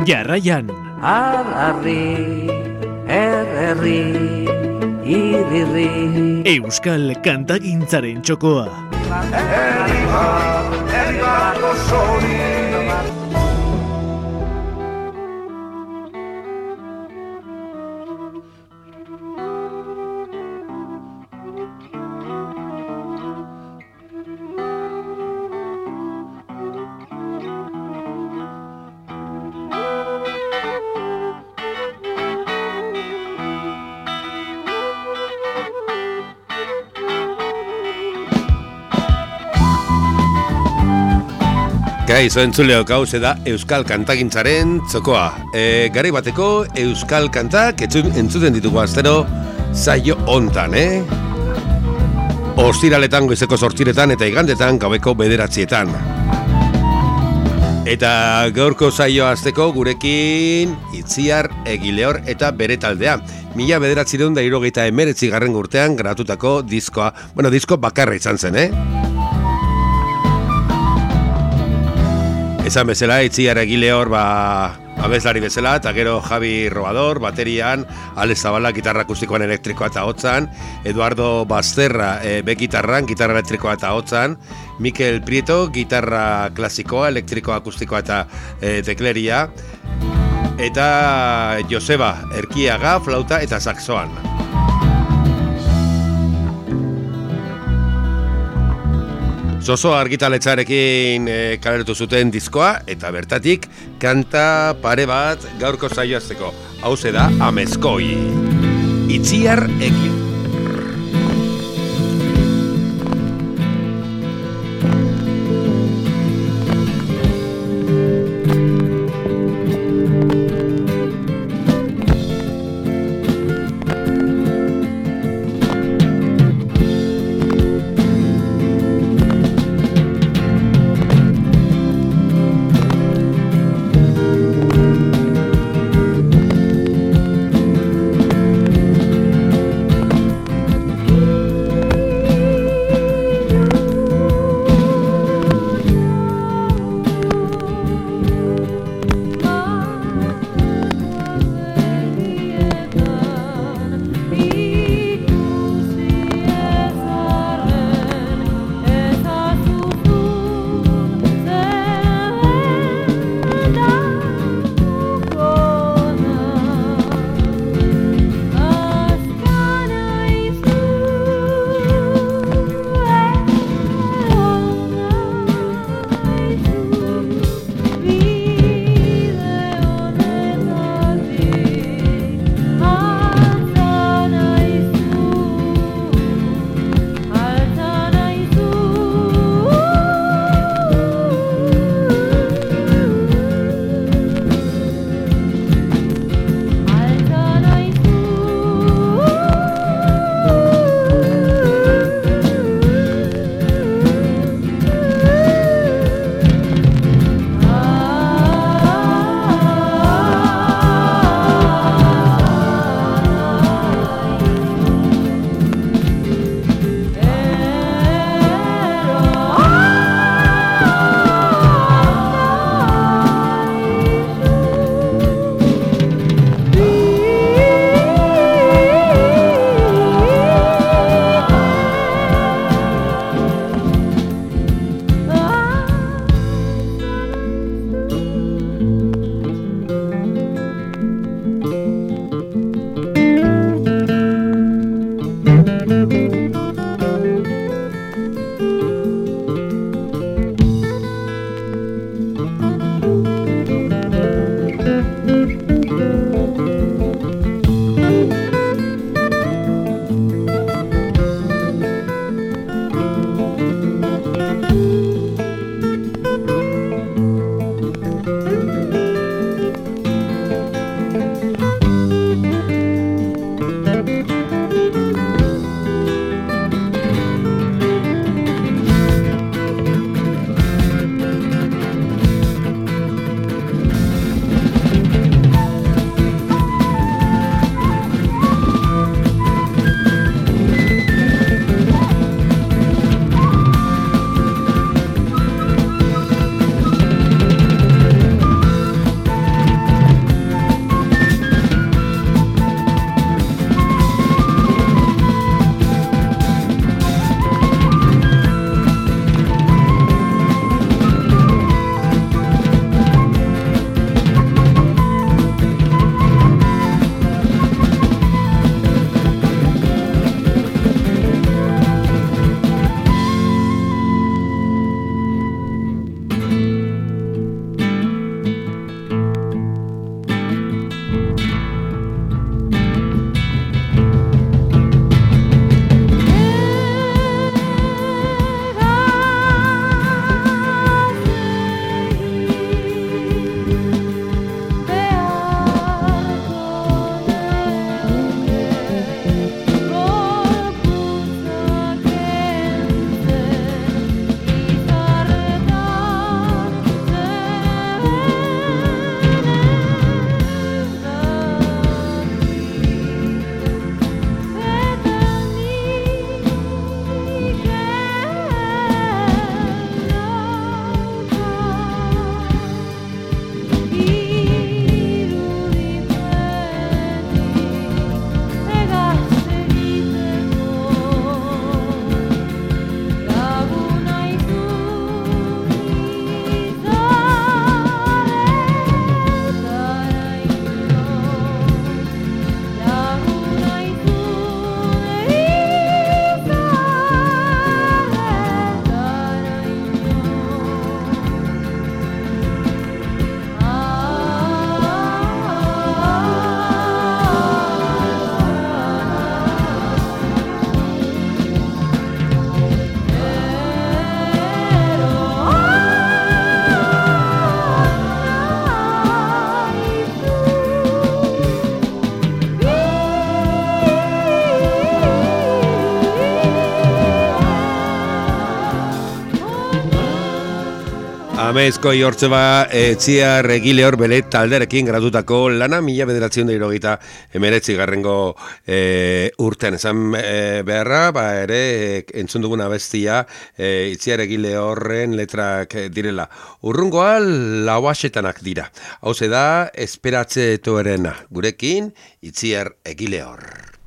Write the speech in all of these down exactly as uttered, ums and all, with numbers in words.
Jarraian Arri, erri, irri Euskal kantagintzaren txokoa. Herri bat, herri bat osori Gaizo entzuleok, hau da Euskal kantagintzaren txokoa. E, Garai bateko Euskal kantak entzuten ditugu astero saio hontan, eh? Ostiraletan goizeko zortziretan eta igandetan gaueko bederatzietan. Eta gaurko saioa hasteko gurekin Itziar Egileor eta bere taldea. Mila bederatziehun eta hirurogeita hemeretzi garren urtean gratutako diskoa. Bueno, disko bakarra izan zen, eh? Esan bezala, Itziar Egileor, ba, abeslari bezala, eta gero Javi Robador, baterian, Alex Zabala, gitarra akustikoan elektrikoa eta hotzan, Eduardo Bazterra, e, be gitarran, gitarra elektrikoa eta hotzan, Mikel Prieto, gitarra klasikoa, elektrikoa akustikoa eta e, tekleria, eta Joseba Erkiaga, flauta eta saxoan. Zozo argitaletxarekin e, kaleratu zuten diskoa eta bertatik kanta pare bat gaurko saioazteko. Hau da Amezkoi. Itziar Egileor. Amezko ihortze ba, etziar egile hor bere talderekin gratutako lana mila bederatzen da irogita emeretzi garrengo e, urtean. Esan e, beharra, ba ere, e, entzun dugun abestia e, itziar egile horren letrak direla. Urrungoa lauaxetanak dira. Hau da, esperatze toerena. Gurekin, itziar egile hor.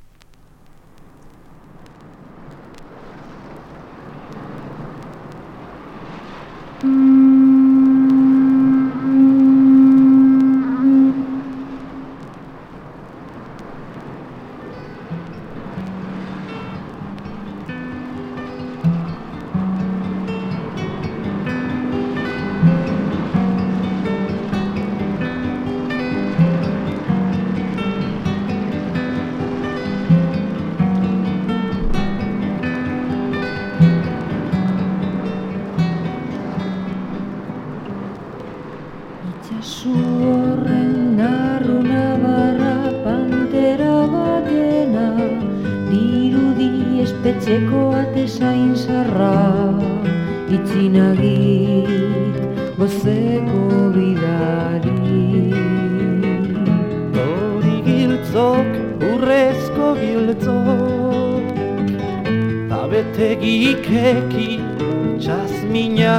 Etxeko atezain zarra itzinagit gozeko bidari. Dori giltzok, urrezko giltzok, tabetegik eki txasmina,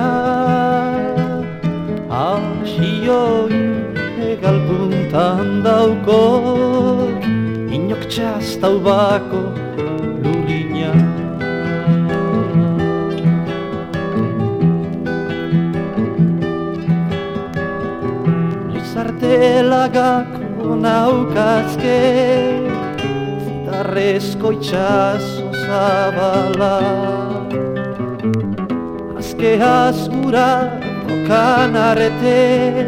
asioin egalpuntan daukok, inok txastau bako lurina. Lagako naukazke, zitarrezko itxaso zabala, azke azgura tokan arrete,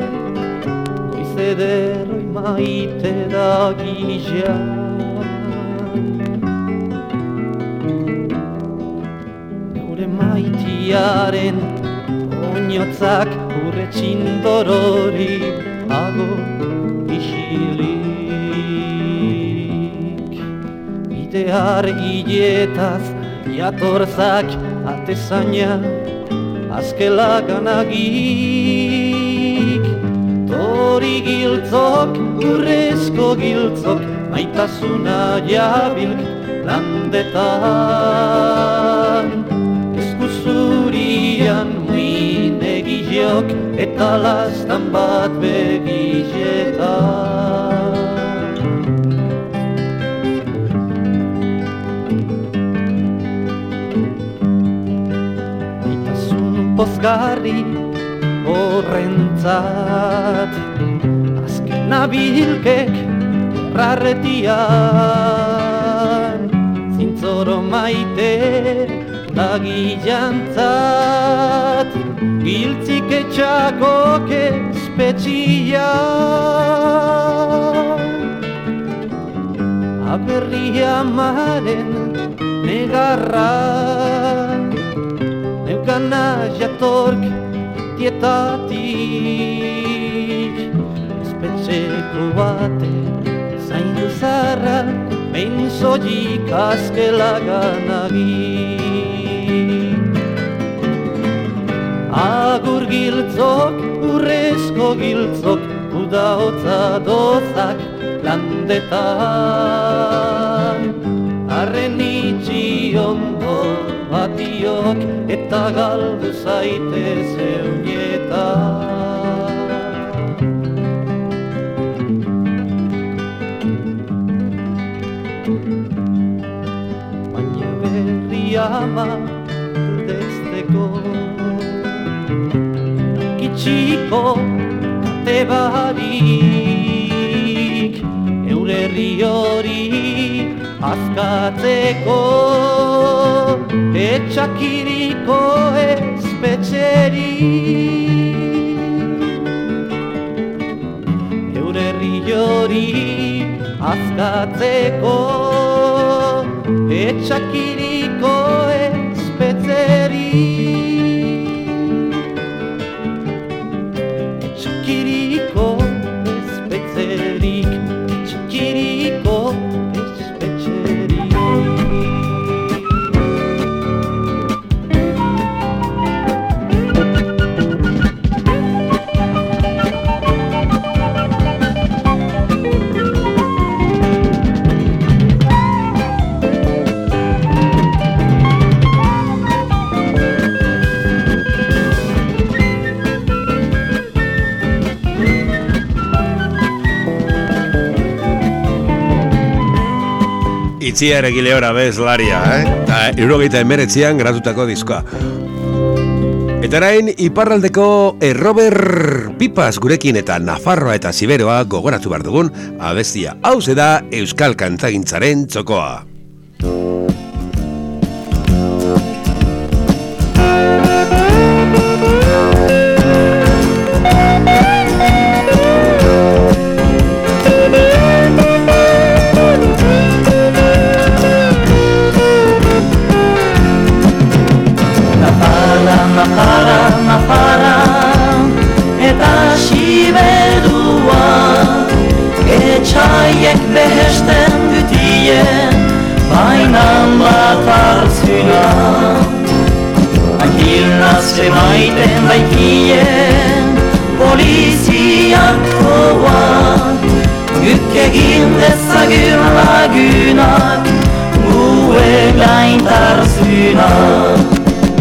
goizederoi maite da gila. Neure maitiaren oinotzak urre txindorori ago isilik. Bide argiletaz jatorzak atezaina azkelaganagik. Tori giltzok, urrezko giltzok, maitasuna jabilk landetan. Eskuzurian muin egileok eta lastan bat begiletan. Maitasun pozgarri horrentzat, azken nabilkek rarretian, zintzoro maite dagilantzat, giltzik etxakok espetxia. Aberri amaren negarra, neukana jatork tietatik, espetxeko bate zaindu zarra, behin zoik azkelaganagik. Agur giltzok, urrezko giltzok, uda hotza dozak landetan. Arren itxi ondo batiok eta galdu zaite zeunietan. Baina berri ama desteko kitxiko kate barik, eurerri hori azkatzeko, etxakiriko espetxeri. Eurerri hori azkatzeko, etxakiriko espetxeri. Etxakiriko espetxerik, etxakiriko espetxerik. Itziar Egileora bezlaria, eh? Eta irurogeita emeretzian gratutako diskoa. Eta orain, iparraldeko Errober Pipas gurekin eta Nafarroa eta Siberoa gogoratu behar dugun abestia. Hauze da Euskal Kantagintzaren txokoa. Etxaiek behesten dutien, bainan bat hartzuna. Akilnaz emaiten baikien, poliziak koak, guk egin dezagun lagunak, gue gaintarzunak.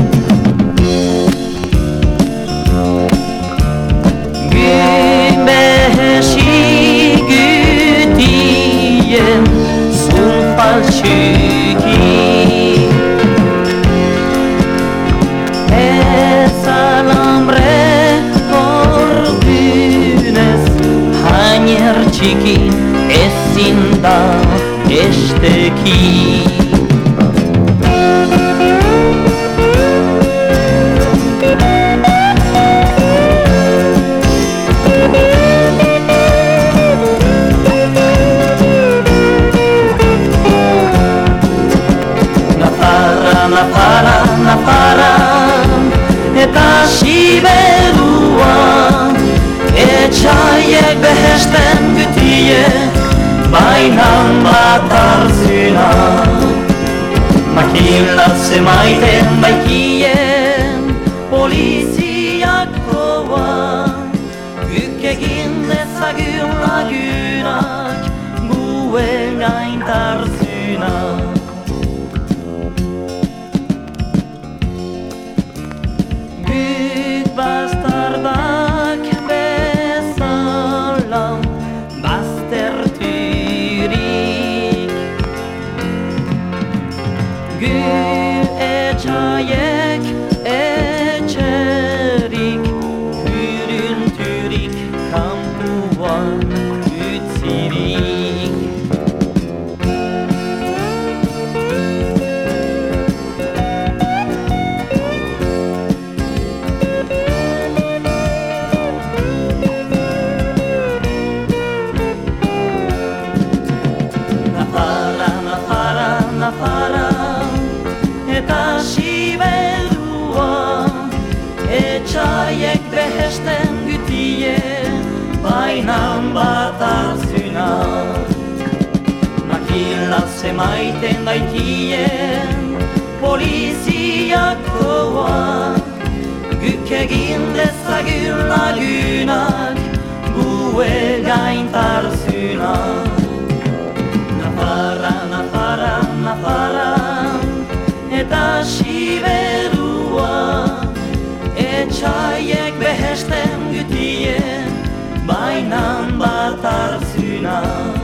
Faltsuki ez alambre ordunez hainer txiki ezin da esteki. Nafara, nafara, eta Siberua, etxaiek behesten gutie, bainan bat hartzuna. Makilaz emaiten baikien, poliziak koak, guk egin dezagun lagunak, gue gaintarzunak. Bastardak bezala bazterturik, gu etxaiek etxerik, hurunturik kampuan utzirik. Eta Siberua, etxaiek behesten gutie, bainan bat hartzuna. Makilaz emaiten baikien, poliziak koak, guk egin dezagun lagunak, gue gaintarzunak. Nafara, nafara, nafara, eta Siberua, etxaiek behesten gutie, bainan bat hartzuna.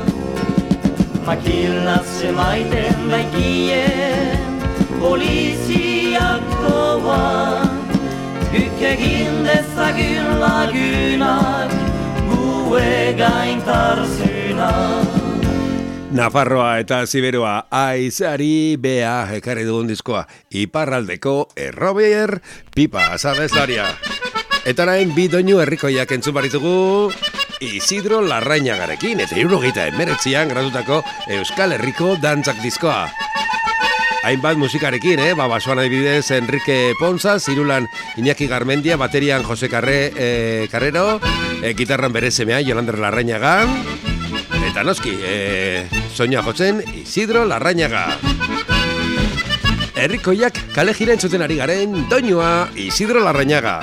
Makilaz emaiten baikien, poliziak koak, guk egin dezagun lagunak, gue gaintarzunak. Nafarroa eta Siberoa aizari bea ekarri dugun diskoa. Iparraldeko Errober Pipas abeslaria. Eta orain bi doinu herrikoiak entzun baritugu Isidro Larrañagarekin eta hirurogeita hemeretzian gratutako Euskal Herriko dantzak diskoa. Hainbat musikarekin, eh? Ba, basoan adibidez Enrique Ponza, zirulan Iñaki Garmendia, baterian Jose Carre, eh, Carrero, eh, gitarran bere semea Yolander Larrañaga, eta noski, eh, soinua jotzen Isidro Larrañaga. Herrikoiak kale jira entzuten ari garen doinua Isidro Larrañaga.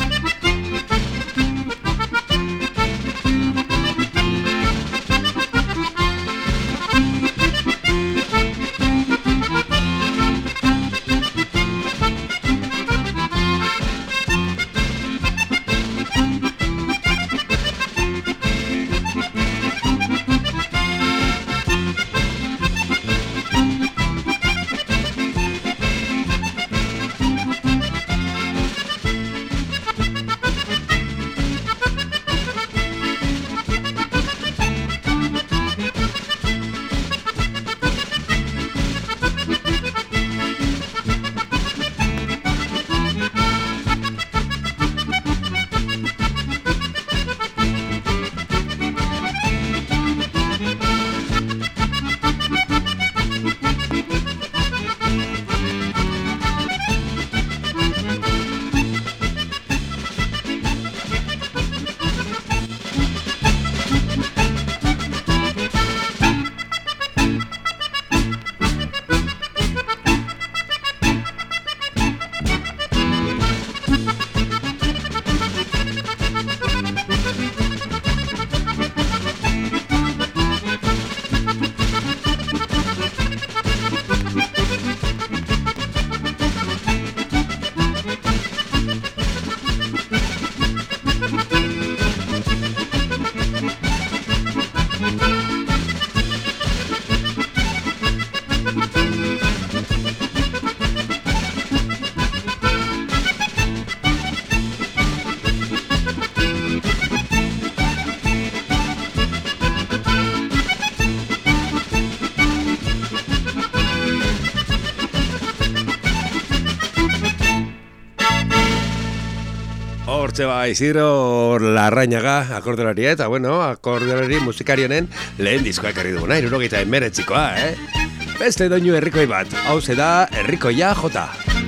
Hortxe ba, Isidro Larrañaga akordolari, eta bueno, akordolari musikarionen lehen diskoa ekarri duguna, hirurogeita hemeretzikoa, eh? Beste doinu herrikoi bat, hau da Herrikoia Jota.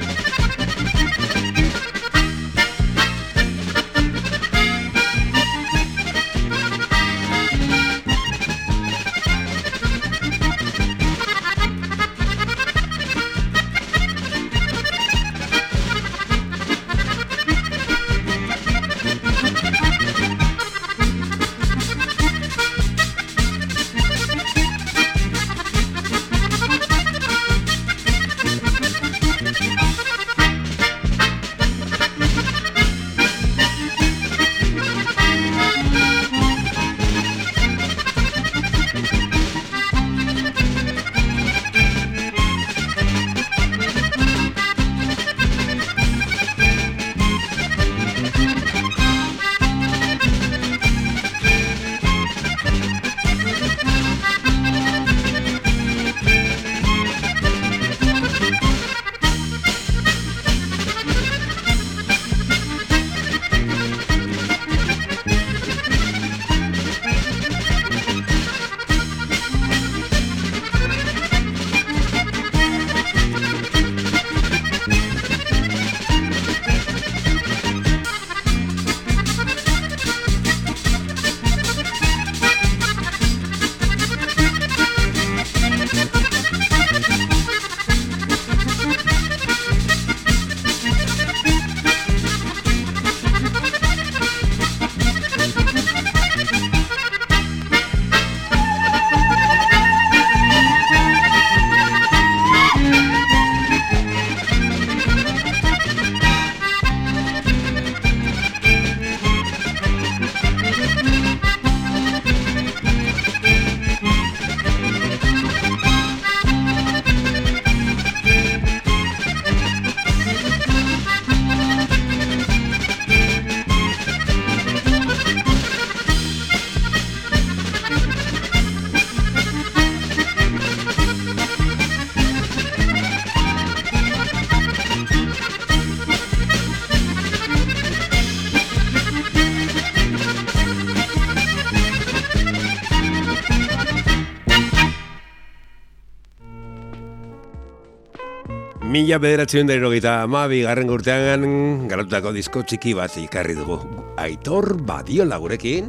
Mila bederatziehun eta hirurogeita hamabi garren urtean garatutako disko txiki bat ikarri dugu. Aitor Badiola gurekin.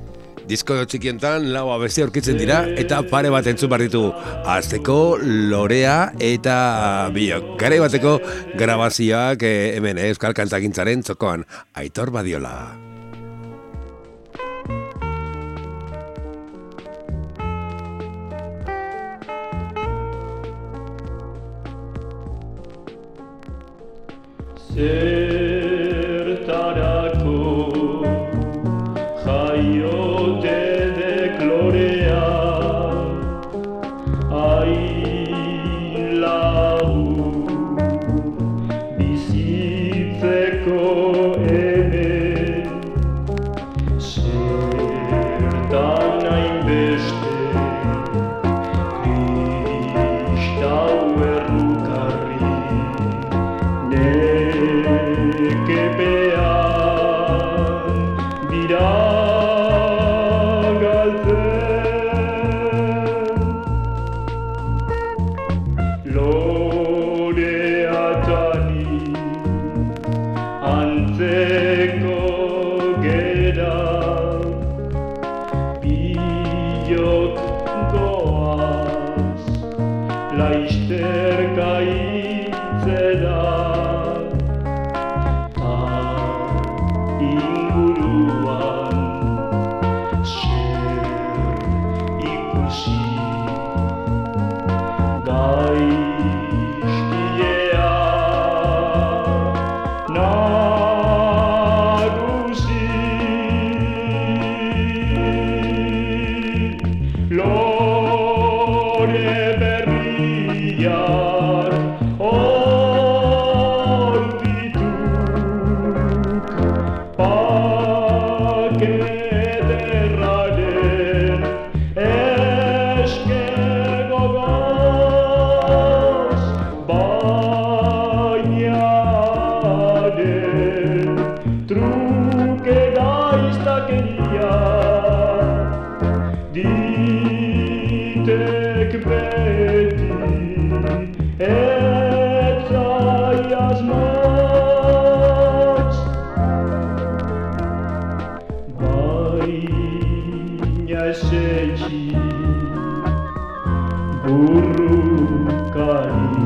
Disko txikientan lau abesti aurkitzen dira eta pare bat entzun behar ditugu. Azteko Lorea eta biok. Garai bateko grabazioak eh, hemen eh, Euskal Kantagintzaren txokoan. Aitor Badiola. Zertarako jaiote dek lorea hain lagun bizitzeko hemen zertan hainbeste kristau errukarri Nekepean bira galtzen Loreatani antzeko gera Biok goaz laizterka itzeda inguruan zer ikusi gaizkilea nagusi lore berriak esetxi burrukari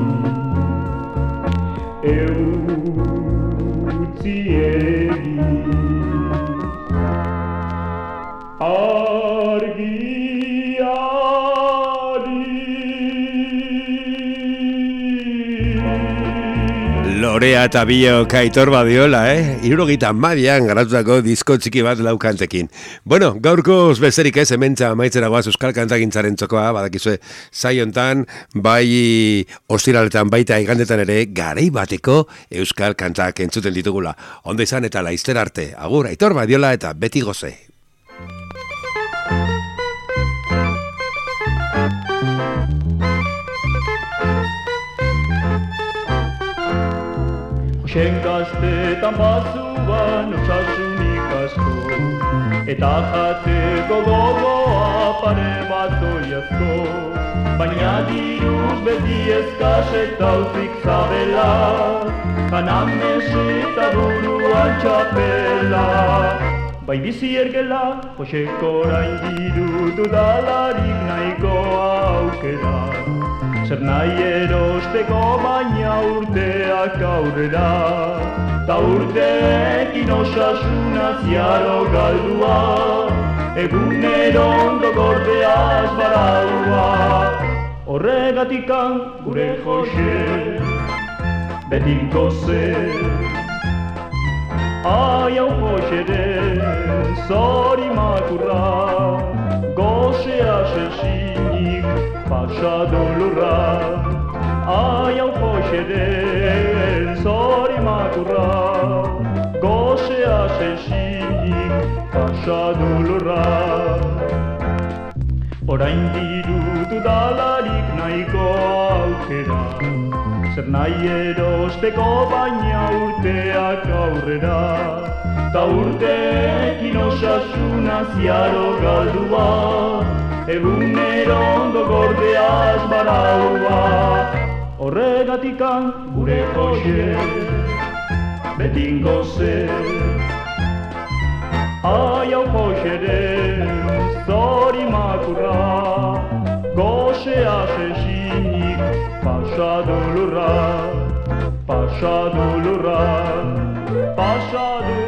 eutzi egin Lorea eta biok Aitor Badiola, eh? Hirurogeita hamabian garatutako disko txiki bat laukantekin. Bueno, gaurko besterik ez hementza amaitzera goaz Euskal Kantagintzaren txokoa, badakizue saiontan, bai ostiraletan baita igandetan ere, garai bateko Euskal Kantak entzuten ditugula. Ondo izan eta laizter arte. Agur, Aitor Badiola eta Beti Goze. Osen gaztetan bazuan osasunik asko, eta jateko gogoa pare bat oiazko, baina diruz beti eskaz eta utzik zabela, janames eta buruan txapela. Bai bizi ergela, Joseko orain diru dudalarik nahikoa aukera. Zer nahi erosteko baina urteak aurrera, ta urteekin osasuna ziaro galdua, egunero ondo gordeaz baraua. Horregatikan gure Jose, betinko zer, ai hau Josere, zori makurra, gozea sesinik, pasado lurra, ai hau Joseren, zori makurra, gozea sesinik, pasado lurra. Orain dirutu dalarik nahiko aukera, zer nahi erosteko baina urteak aurrera, ta urteekin osasuna ziaro galdua, egunero ondo gordeaz baraua. Horregatikan gure Jose, betingo zer, ai hau Joseren, zori makurra, gozea sesinik, pasado lurra, pasado lurra, pasado